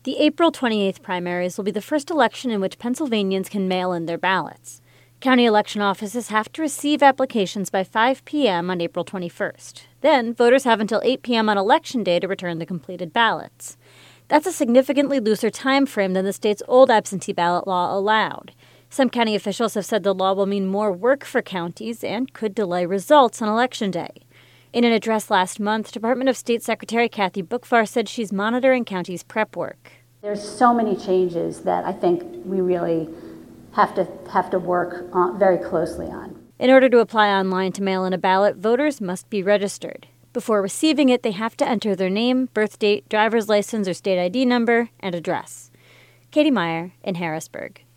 The April 28th primaries will be the first election in which Pennsylvanians can mail in their ballots. County election offices have to receive applications by 5 p.m. on April 21st. Then, voters have until 8 p.m. on Election Day to return the completed ballots. That's a significantly looser time frame than the state's old absentee ballot law allowed. Some county officials have said the law will mean more work for counties and could delay results on Election Day. In an address last month, Department of State Secretary Kathy Boockvar said she's monitoring counties' prep work. There's so many changes that I think we really have to work very closely on. In order to apply online to mail in a ballot, voters must be registered. Before receiving it, they have to enter their name, birth date, driver's license or state ID number, and address. Katie Meyer in Harrisburg.